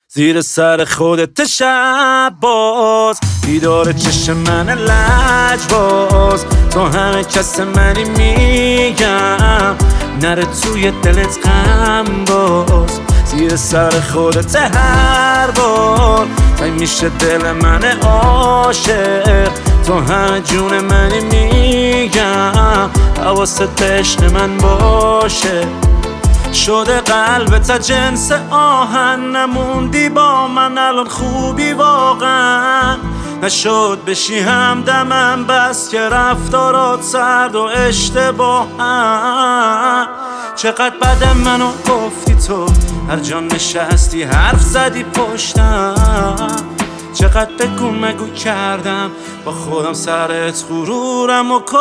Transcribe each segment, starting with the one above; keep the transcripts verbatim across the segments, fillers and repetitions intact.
زیر سر خودت شب باز، بیدار چشم من لجباز، تو همه کس منی میگم، نره توی دلت غم باز. زیر سر خودت هر بار تنگ میشه دل من عاشق، تو همه جون منی میگم، حواست عشق من باشه. شده قلبت جنس آهن، نموندی با من الان خوبی واقعا، نشد بشی همدمم بس که رفتارات سرد و اشتباهن. چقدر بده منو گفتی تو، هر جا نشستی حرف زدی پشتم، چقدر بگو مگو کردم با خودم سرت غرورم و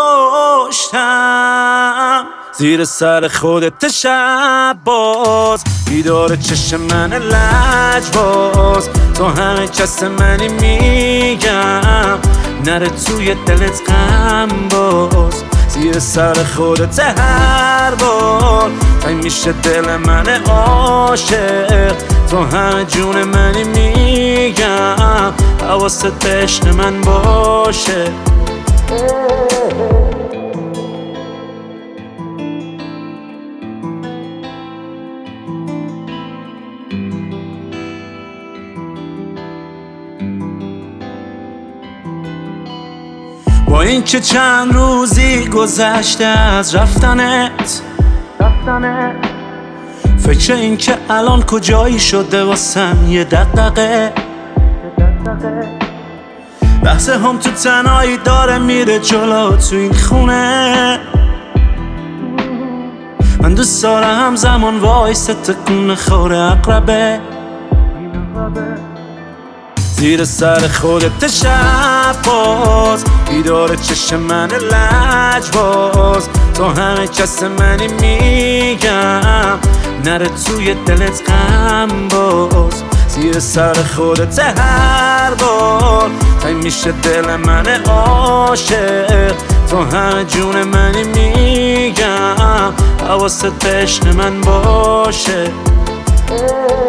کشتم. زیر سر خودت شب باز، بیدار چشم من لجباز، تو همه کس منی میگم، نره توی دلت غم باز. زیر سر خودت هر بار تنگ میشه دل من عاشق، تو همه جون منی میگم، حواست عشق من باشه. با این که چند روزی گذشته از رفتنت، فکر این که الان کجایی شده واسم یه دغدغه. بحث هم تو تنهایی داره میره جلو تو این خونه، من دوست دارم زمان وایسه تکون خوره اقربه. زیر سر خودت شب باز، بیدار چشم من لجباز، تو همه کس منی میگم، نره توی دلت غم باز. زیر سر خودت هر بار تنگ میشه دل من عاشق، تو همه جون منی میگم، حواست عشق من باشه.